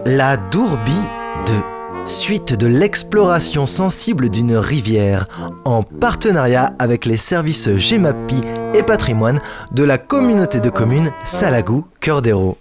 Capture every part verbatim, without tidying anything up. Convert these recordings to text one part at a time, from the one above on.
La Dourbie deux, suite de l'exploration sensible d'une rivière, en partenariat avec les services Gemapi et Patrimoine de la communauté de communes Salagou-Cœur d'Hérault.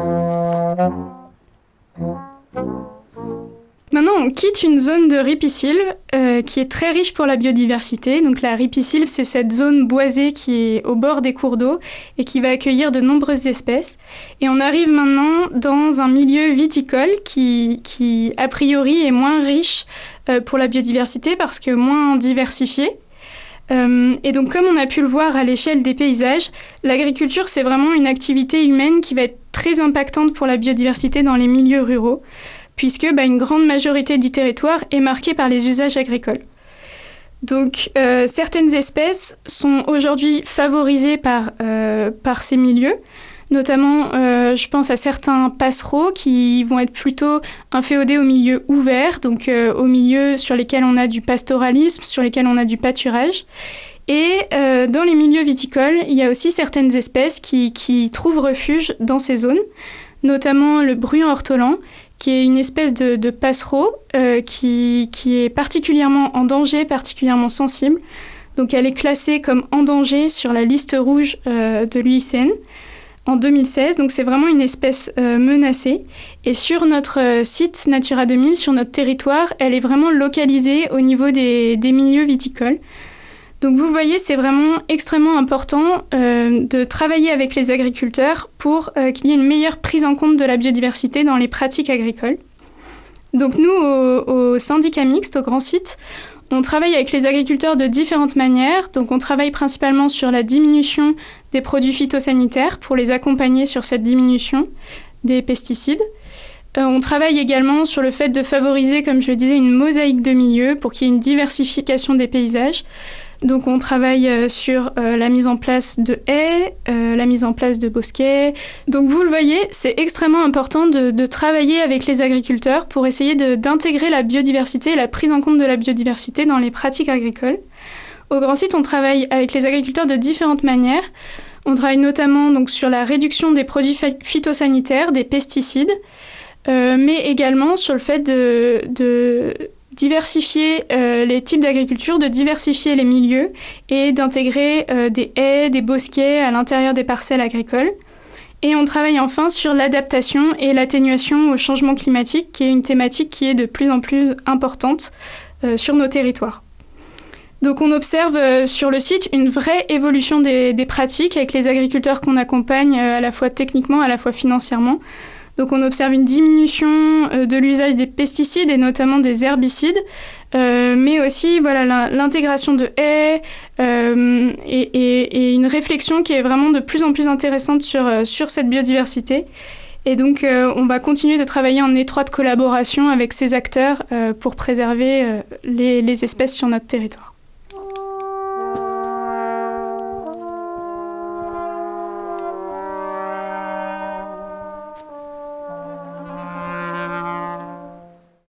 Maintenant, on quitte une zone de ripisylve euh, qui est très riche pour la biodiversité. Donc la ripisylve, c'est cette zone boisée qui est au bord des cours d'eau et qui va accueillir de nombreuses espèces. Et on arrive maintenant dans un milieu viticole qui, qui a priori, est moins riche euh, pour la biodiversité parce que moins diversifié. Euh, et donc, comme on a pu le voir à l'échelle des paysages, l'agriculture, c'est vraiment une activité humaine qui va être très impactante pour la biodiversité dans les milieux ruraux, puisque bah, une grande majorité du territoire est marquée par les usages agricoles. Donc, euh, certaines espèces sont aujourd'hui favorisées par, euh, par ces milieux, notamment, euh, je pense à certains passereaux qui vont être plutôt inféodés aux milieux ouverts, donc euh, aux milieux sur lesquels on a du pastoralisme, sur lesquels on a du pâturage. Et euh, dans les milieux viticoles, il y a aussi certaines espèces qui, qui trouvent refuge dans ces zones, notamment le bruant ortolan, qui est une espèce de, de passereau euh, qui, qui est particulièrement en danger, particulièrement sensible. Donc elle est classée comme en danger sur la liste rouge euh, de l'U I C N en deux mille seize. Donc c'est vraiment une espèce euh, menacée. Et sur notre euh, site Natura deux mille, sur notre territoire, elle est vraiment localisée au niveau des, des milieux viticoles. Donc vous le voyez, c'est vraiment extrêmement important euh, de travailler avec les agriculteurs pour euh, qu'il y ait une meilleure prise en compte de la biodiversité dans les pratiques agricoles. Donc nous, au, au syndicat mixte, au Grand Site, on travaille avec les agriculteurs de différentes manières. Donc on travaille principalement sur la diminution des produits phytosanitaires pour les accompagner sur cette diminution des pesticides. Euh, on travaille également sur le fait de favoriser, comme je le disais, une mosaïque de milieux pour qu'il y ait une diversification des paysages. Donc on travaille euh, sur euh, la mise en place de haies, euh, la mise en place de bosquets. Donc vous le voyez, c'est extrêmement important de, de travailler avec les agriculteurs pour essayer de, d'intégrer la biodiversité et la prise en compte de la biodiversité dans les pratiques agricoles. Au Grand Site, on travaille avec les agriculteurs de différentes manières. On travaille notamment donc, sur la réduction des produits phytosanitaires, des pesticides, euh, mais également sur le fait de... de diversifier euh, les types d'agriculture, de diversifier les milieux et d'intégrer euh, des haies, des bosquets à l'intérieur des parcelles agricoles. Et on travaille enfin sur l'adaptation et l'atténuation au changement climatique, qui est une thématique qui est de plus en plus importante euh, sur nos territoires. Donc on observe euh, sur le site une vraie évolution des, des pratiques avec les agriculteurs qu'on accompagne euh, à la fois techniquement, à la fois financièrement. Donc on observe une diminution euh, de l'usage des pesticides et notamment des herbicides, euh, mais aussi voilà, l'intégration de haies euh, et, et, et une réflexion qui est vraiment de plus en plus intéressante sur, euh, sur cette biodiversité. Et donc euh, on va continuer de travailler en étroite collaboration avec ces acteurs euh, pour préserver euh, les, les espèces sur notre territoire.